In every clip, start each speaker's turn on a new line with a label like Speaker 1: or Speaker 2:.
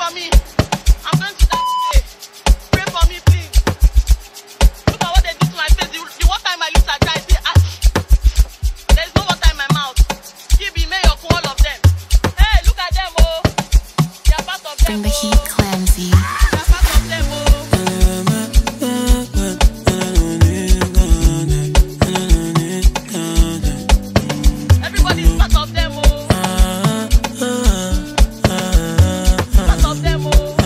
Speaker 1: for me. I'm going to die today. Pray for me, please. Look at what they did to my face. The water in my lips are dry. There is no water in my mouth. Kibi, Mayor, all of them. Hey, look at them, oh. They are part of them.
Speaker 2: Bring the heat, Clancy.
Speaker 1: They are part of them, oh. Everybody is part of them, oh. Part of them, oh.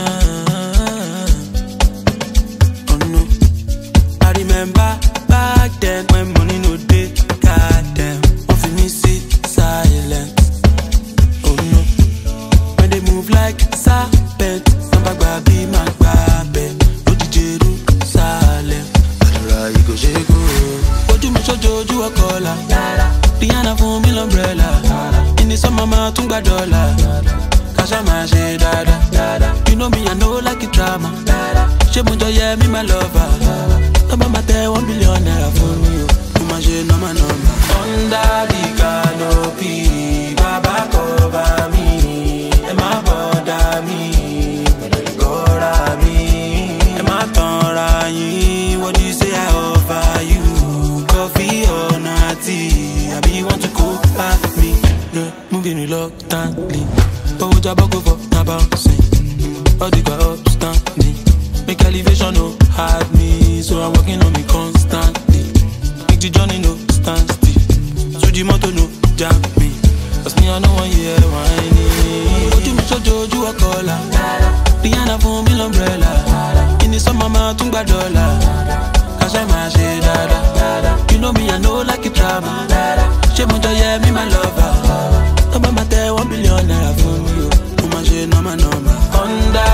Speaker 3: Oh no, I remember back then when money no day. Goddamn, off me sit silent. Oh no, when they move like serpent, Samba be my baby. Oh DJ Jerusalem, Adora you go shake oh. Oju mi sojoju okola, Rihanna for me umbrella. In the summer ma tunga dollar. Kasha ma she dada. You know me I know like it drama. She munjo yeah me my lover. Taba mate 1 billion naira for me. Uma she no my number. Under the canopy, Baba cover me. Emma bother me, Gora me. Emma tonra yin. What do you say I offer you? Coffee or natty? I be want to go back me. Yeah, moving reluctantly. But what job I go for? Now bouncing. All the guy upstanding. Make elevation no hard me. So I'm working on me constantly. Make the journey no stand still. So the motor no jam me. Cause me I know 1 year whining. Oju mi sojoju okola. Rihanna for me umbrella. In the summer ma tunga dollar. Kasha ma she dada. You know me I know like it drama. She munjo yeah me my lover. Taba mate 1 billion naira for me. Uma she no my number. Under